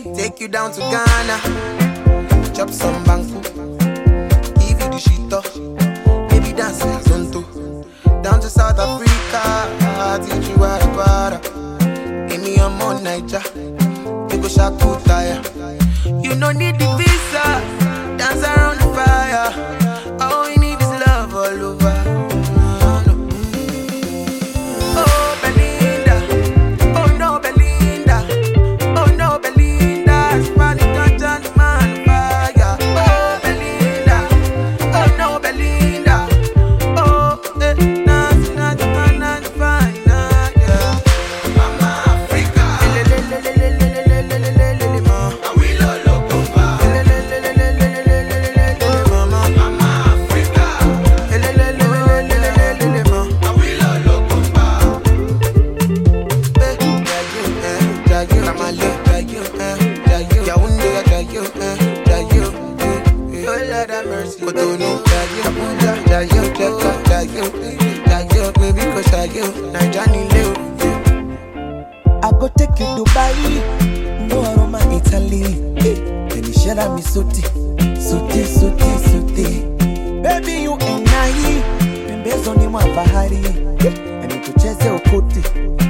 Take you down to Ghana, chop some banku, give you the shit up, baby dance like Zonto. Down to South Africa, teach you how to para. Give me a more Niger, you go shaku tire. You no need the visa, dance around the fire. All we need is love all over. Oh Belinda, oh no Belinda, oh no Belinda, Spanish touch and man fire. Oh Belinda, oh no Belinda, oh not fine, yeah. Mama Africa, I go take you Dubai, no Roma, Italy. Then you share me suti. Baby you and I, pembezoni mwa bahari, and tucheze ukuti.